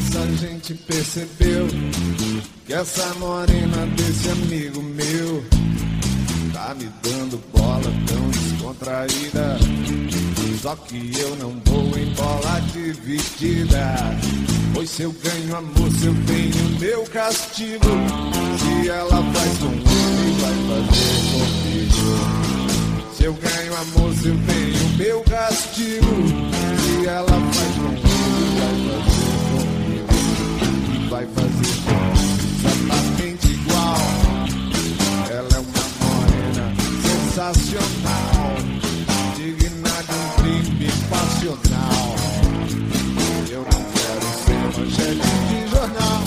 essa gente percebeu que essa morena desse amigo meu tá me dando bola tão descontraída? Só que eu não vou em bola dividida, pois se eu ganho amor, se eu tenho meu castigo. Se ela faz com ele, vai fazer comigo. Se eu ganho amor, se eu tenho meu castigo. Se ela faz com ele, vai fazer comigo. Exatamente igual. Ela é uma morena sensacional, digna de um crime passional. Eu não quero ser manchete de jornal.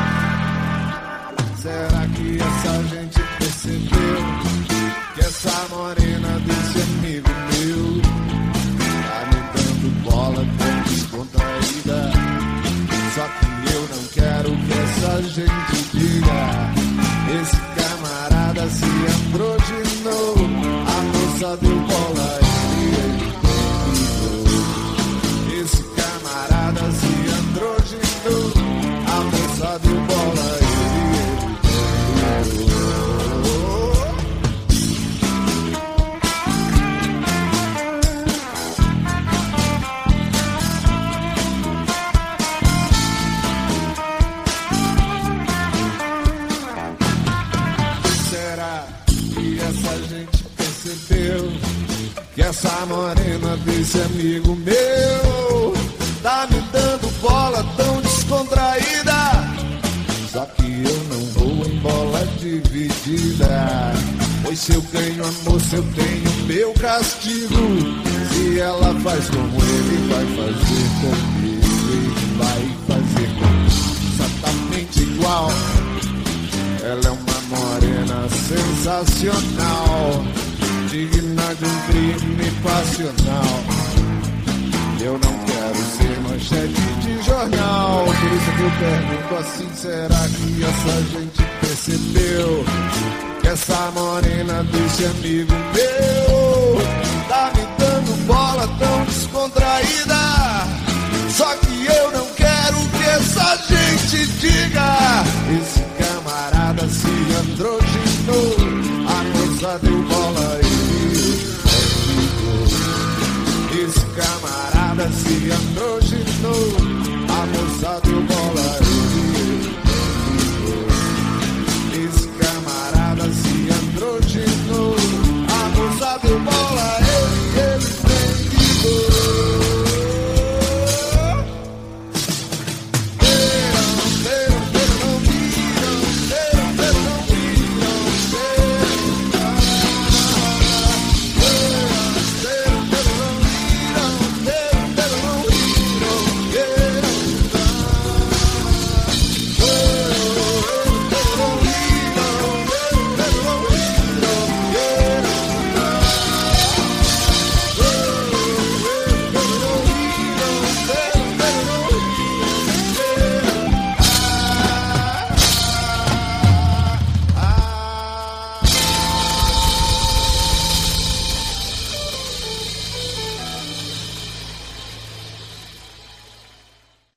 Será que essa gente percebeu que essa morena desse amigo meu tá me dando bola tão descontraída? Só que eu não quero que essa gente diga: esse camarada se androginou, a moça deu bola e ele terminou. Esse camarada se androginou, a moça deu bola e ele terminou. Será que essa gente percebeu que essa morena desse amigo meu tá me dando bola tão descontraída? Só que eu não vou em bola dividida, pois se eu ganho amor, se eu tenho meu castigo. Se ela faz como ele, vai fazer comigo. Ele vai fazer comigo exatamente igual. Ela é uma morena sensacional, digna de um crime passional. Eu não quero ser manchete de jornal, por isso que eu pergunto assim: será que essa gente percebeu que essa morena desse amigo meu tá me dando bola tão descontraída? Só que eu não quero que essa gente diga: